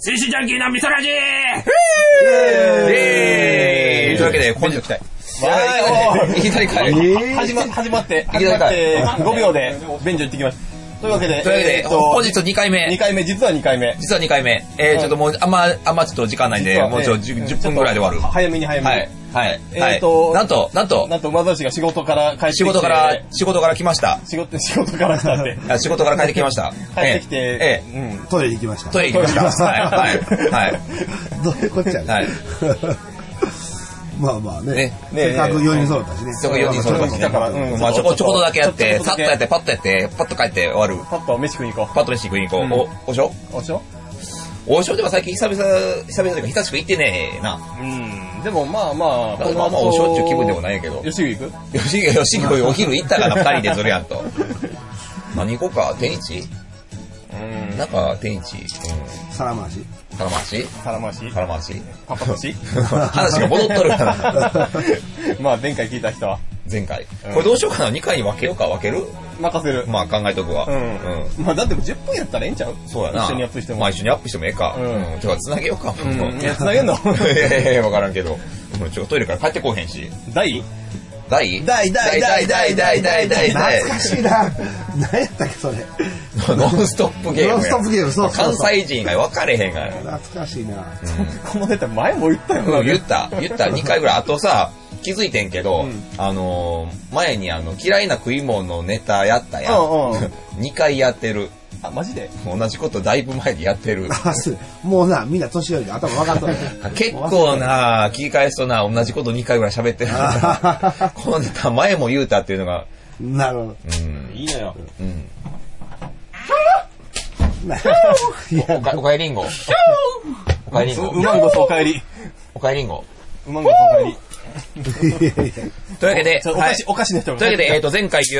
紳士ジャンキーの味噌ラジというわけで、本日来たい。いきなり帰る。 始まって5秒で便所行ってきます。というわけで、 本日2回目。 実は2回目。 ちょっともう、あんまちょっと時間ないんで、もうちょっと10分ぐらいで終わる。 早めに。はい。 なんと、 馬沢氏が仕事から帰ってきて。 仕事から来ました。 仕事から来たって。 仕事から帰ってきました。 帰ってきて、 トイレ行きました。 はい。 どういうこっちゃね。まあね。せっかく4人揃ったしね。 そこ4人揃ったしね。まあちょこっとだけやって、さっとやって、パッとやって、パッと帰って終わる。 パッと飯食いに行こう。 パッと飯食いに行こう。おしょ王将でも最近久々というか久しく行ってねえな。 でもまあ王将っていう気分でもないけど。 吉木行く？ 吉木お昼行ったから2人でそれやんと。何行こうか？天一？なんか天一。 皿回し。 パパ年話が戻っとるから。 まあ前回聞いた人は。 前回。これどうしようかな？ 2 回に分ける？ 任せる。 まあ考えとくわ。 まあだって10分やったらええんちゃう？ そうやな。 一緒にアップしても。 まあ一緒にアップしてもええか。てか繋げようか。 いや、繋げんの？ いやわからんけど。トイレから帰ってこうへんし。 大懐かしいな。何やったっけそれ。 ノンストップゲーム。 そう。 関西人が分かれへんから。 懐かしいな。 このネタ前も言ったよな。 言った2回ぐらい。あとさ、気づいてんけど、前に嫌いな食い物のネタやったやん。2回やってる。 あ、マジで？ 同じことだいぶ前にやってる。 もうな、みんな年寄りで頭分かっとる。 結構な、聞き返すとな、同じこと2回ぐらい喋ってる。このネタ前も言うたっていうのが。 なるほど。 いいのよ。 おかえりんご。 うまんごとおかえり。 おかえりんご。 うまんごとおかえり。 というわけで、 おかしな人が。 というわけで、前回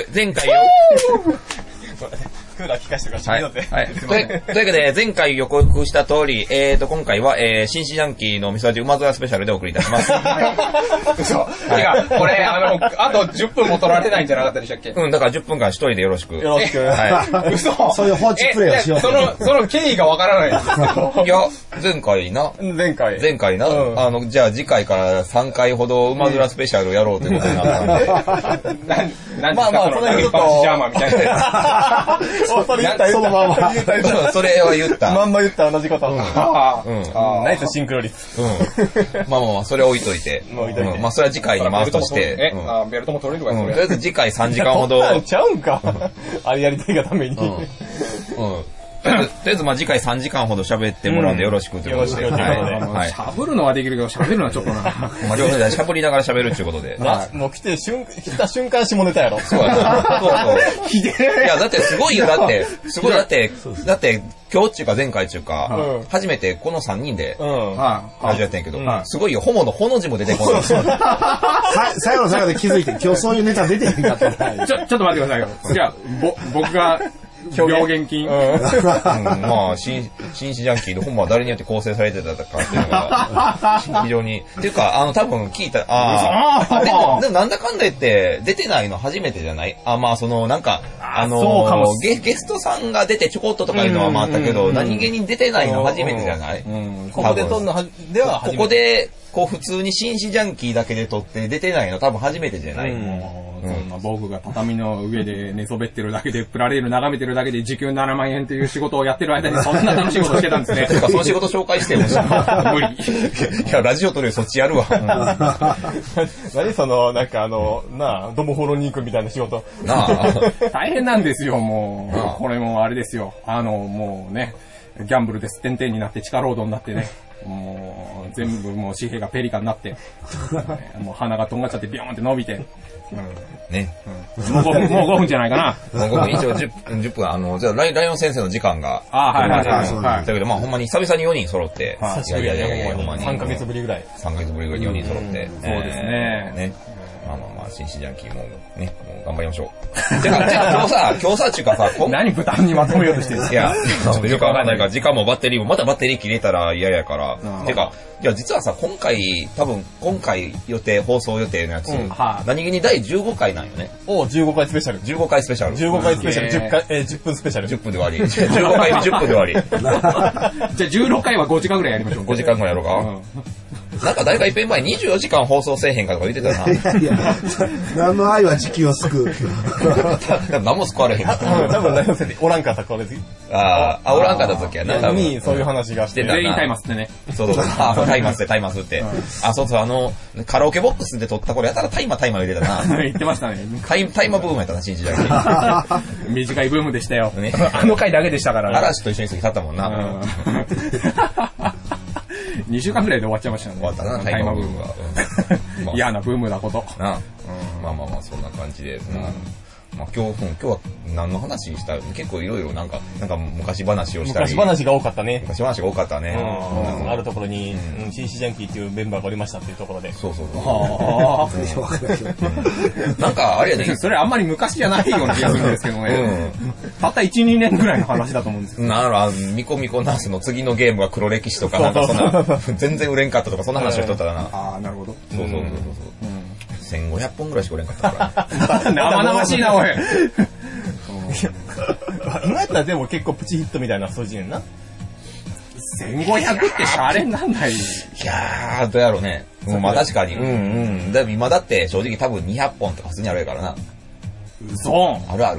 クーラー効かしてください。 というわけで、前回予告した通り、今回は、紳士ジャンキーの味噌味うまずらスペシャルでお送りいたします。 嘘。てか、これ、あと10分も取られないんじゃなかったでしたっけ？ だから10分間一人でよろしく。 はい。 嘘。 そういう放置プレイをしよう。 その経緯がわからないんですけど。 いや、前回な。じゃあ次回から3回ほどうまずらスペシャルやろうということになったんで。 なんですか、その一般ジャーマンみたいな。 そのまま。 それは言った。 まんま言った同じこと。ナイスシンクロ率。 まあ、それ置いといて。まあ、それは次回に回すとして。 ベルトも取れるとかとりあえず次回3時間ほど。 ちゃうんか。あれやりたいがために。 とりあえず次回3時間ほど喋ってもらうんでよろしくということで。 喋るのはできるけど喋るのはちょっとな。 両方で喋りながら喋るっていうことで。 もう来た瞬間下ネタやろ。 そうやな。そう。いや、だってすごいよ。だって今日っていうか前回っていうか、初めてこの3人で、ラジオやってんけど、すごいよ。ホモのホの字も出てこない。 最後の最後で気づいて、今日そういうネタ出てへんかったら。 ちょっと待ってくださいよ。じゃあ、僕が、病原菌。 まあ、紳士ジャンキーの本は誰によって構成されてたかっていうのが、非常に。っていうか、多分聞いた、でもなんだかんだ言って出てないの初めてじゃない？まあ、なんか、ゲストさんが出てちょこっととかいうのはあったけど、何気に出てないの初めてじゃない？ ここで撮るのでは初めて。 ここで、普通に紳士ジャンキーだけで撮って出てないの多分初めてじゃない？ 僕が畳の上で寝そべってるだけで、プラレール眺めてるだけで時給7万円という仕事をやってる間にそんな楽しいことしてたんですね。 てか、その仕事紹介してほしい。 無理。 いや、ラジオ撮るよりそっちやるわ。 何なんかドモホロニークみたいな仕事。 大変なんですよ、もう。これもあれですよ。もうね、ギャンブルですってんてんになって地下労働になってね。もう全部もう紙幣がペリカになって、もう鼻がとんがっちゃってビョーンって伸びて、 ね。 もう5分じゃないかな。 もう5分、一応10分、じゃあライオン先生の時間が。だけどほんまに久々に4人揃って、いや、ほんまに。 3ヶ月ぶりぐらい。 3ヶ月ぶりぐらいに4人揃って。 そうですね。 ね。 まあ、紳士ジャンキーもね、もう頑張りましょう。てか、今日さ、ちゅうかさ、 何豚にまとめようとしてるんですか？ いや、ちょっとよくわかんないから、時間もバッテリーも、またバッテリー切れたら嫌やから。てか、いや、実はさ、今回放送予定のやつ、何気に第15回なんよね。 15回スペシャル。 15回スペシャル。 15回スペシャル、10分スペシャル。 10分で終わり。15回10分で終わり。 じゃあ16回は5時間ぐらいやりましょう。 5時間ぐらいやろうか。なんか誰かいっぺん前24時間放送せえへんかとか言ってたな。 いや、何の愛は地球を救う。 何も救われへん。 多分何もせんでおらんかったこれ。 おらんかった時はな。 にそういう話がしてた。 全員タイマスってね。 そう。タイマスって。そう、カラオケボックスで撮ったこれやったらタイマー言ってたな。 言ってましたね。 タイマーブームやったな、新時代。 短いブームでしたよ。 ね、 あの回だけでしたからね。 嵐と一緒に過ぎ去ったもんな。 2週間ぐらいで終わっちゃいましたね。 終わったな、 タイマーブームは。嫌なブームだこと。 まあ、そんな感じで。まあ今日は何の話した結構いろいろなんか昔話をしたり。 昔話が多かったね。 あるところに、紳士ジャンキーっていうメンバーがおりましたっていうところで。 そう。 なんかあれやね。 それあんまり昔じゃないような気がするんですけどね。たった1、2年ぐらいの話だと思うんですよ。 ミコミコナースの次のゲームは黒歴史とか、なんかそんな、全然売れんかったとか、そんな話をしとったらな。 ああ、なるほど。 そう。1500本ぐらいしか売れんかったからね。 生々しいな、おい。 今やったらでも結構プチヒットみたいな数字ねんな。 1500ってシャレになんない。いやー、どうやろうね。まあ確かに。今だって正直多分200本とか普通にあるやからな。 嘘。 ある。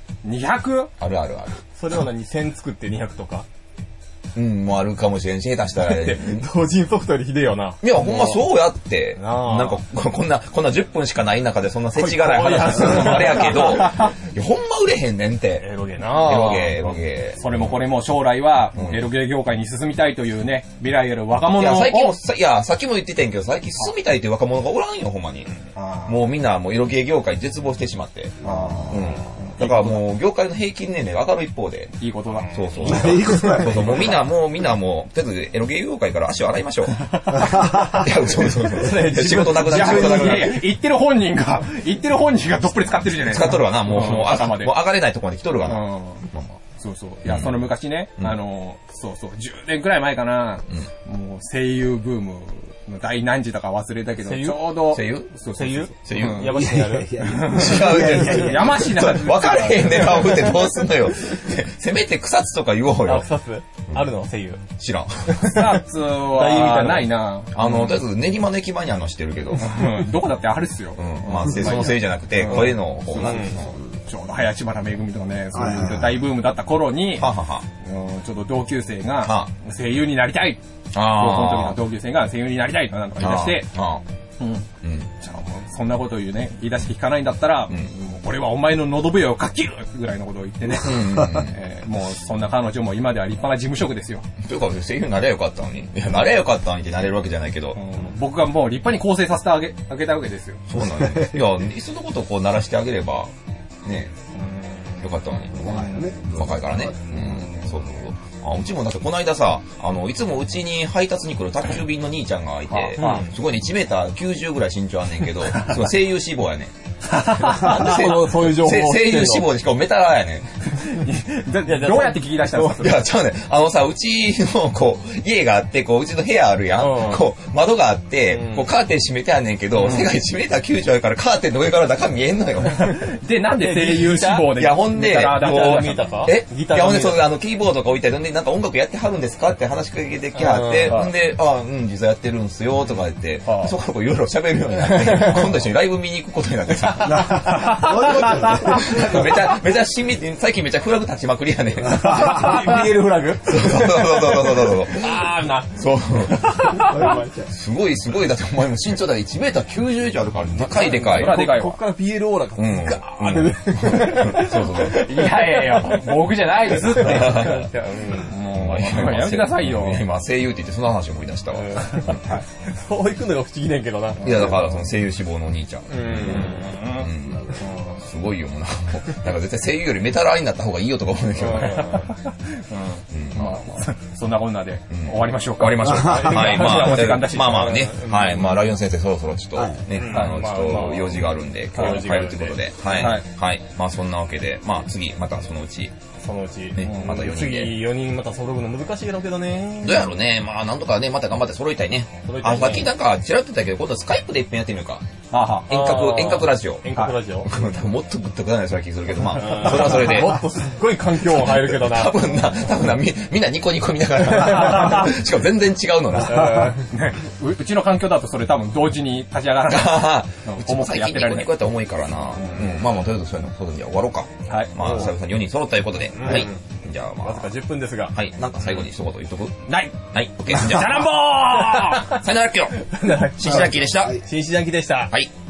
200？ ある。 それを1000作って200とか。 もうあるかもしれんし、下手したら。 同人ソフトよりひでえよな。 いや、ほんまそうやって。なんか、こんな10分しかない中でそんな世知辛い話するのもあれやけど、ほんま売れへんねんって。 エロゲな。 エロゲ。 それもこれも将来は、エロゲ業界に進みたいというね、未来ある若者を。 さっきも言ってたんやけど、最近進みたいという若者がおらんよ、ほんまに。もうみんな、エロゲ業界絶望してしまって。だからもう、業界の平均年齢が上がる一方で。 いいことだ。 そう。いいことだ。そう。もうみんなもう、とりあえずエロゲ業界から足を洗いましょう。いや、そう。仕事なくなる。 言ってる本人がどっぷり使ってるじゃないですか。 使っとるわな、もう上がれないところまで来とるわな。 そう。いや、その昔ね、10年くらい前かな、もう声優ブームの第何次だか忘れたけど、ちょうど。 声優山下やる。 違う。 山下分かれへんネタを振ってどうすんのよ。せめて草津とか言おうよ。 草津あるの声優。 知らん。 草津はないな。 とりあえず練馬の駅前に知ってるけど。 どこだってあるっすよ。 まあ、その声優じゃなくて、声の方なんですよ。 ちょうど林原めぐみとかね、そういう大ブームだった頃に、ちょっと同級生が声優になりたい。高校の時の同級生が声優になりたいとなんとか言い出して、じゃあもうそんなこと言い出して聞かないんだったら、俺はお前の喉笛をかっきるぐらいのことを言ってね、もうそんな彼女も今では立派な事務職ですよ。 というか声優になればよかったのに。いや、なればよかったのにってなれるわけじゃないけど。 僕がもう立派に構成させてあげたわけですよ。 そうなんです。いや、いっそのことをこう鳴らしてあげれば、ね、よかったのに。若いからね。そう。うちもだってこの間さ、いつもうちに配達に来る宅急便の兄ちゃんがいて、すごいね、1メーター90ぐらい身長あんねんけど、声優志望やねん。 なんでそういう情報声優志望でしかもメタラやねん。どうやって聞き出したんですか？ いや、ちゃうね。うちの、家があって、うちの部屋あるやん。窓があって、カーテン閉めてあんねんけど、背が1メーター90あるからカーテンの上から中見えんのよ。 で、なんで声優志望で？ いや、ほんで、 ギター見たか？ いや、ほんで、キーボードとか置いて、なんか音楽やってはるんですかって話しかけてきはって、ほんで、実はやってるんすよ、とか言って、そこからいろいろ喋るようになって、今度一緒にライブ見に行くことになってさ。めちゃ最近めちゃフラグ立ちまくりやねん。 BL フラグ？ そう。そう。すごい、だってお前も身長だ1メーター90以上あるから、でかい。 こっから BL オーラがガーッて。 そう。 いや、僕じゃないですって。もう、やめてくださいよ。 今、声優って言ってその話を思い出したわ。 そう行くのが不思議ねんけどな。 いや、だからその声優志望のお兄ちゃん。すごいよ、もうなんか絶対声優よりメタラーになった方がいいよとか思うんだけどね。 そんなこんなで終わりましょうか。 終わりましょうか。はい、まあ、 お時間だし。 まあね、はい、まあ、ライオン先生そろそろちょっとね、ちょっと用事があるんで、今日は帰るということで、はい、はい、まあそんなわけで、まあ次、またそのうち、ね、また4人で。 次4人また揃うの難しいだろうけどね。 どうやろうね。まあなんとかね、また頑張って揃いたいね。あ、さっきなんかちらっと言ったけど、今度スカイプで一遍やってみようか。遠隔ラジオ。 遠隔ラジオ。 もっとグッとくらないそうな気するけど、まあ、それはそれで。 もっとすっごい環境も入るけどな。 多分な、みんなニコニコ見ながら。しかも全然違うのな。 うちの環境だとそれ多分同時に立ち上がらない。 うちも最近ニコニコやったら重いからな。まあまあ、とりあえずそういうの、そういうの終わろうか。はい。まあ、久々に4人揃ったということで。はい。じゃあまあ。 わずか10分ですが。 はい。なんか最後に一言言っとく？ ない。 はい。オッケー。じゃあ、 ジャランボーさよならっきよ。新志ジャンキーでした。 新志ジャンキーでした。 はい。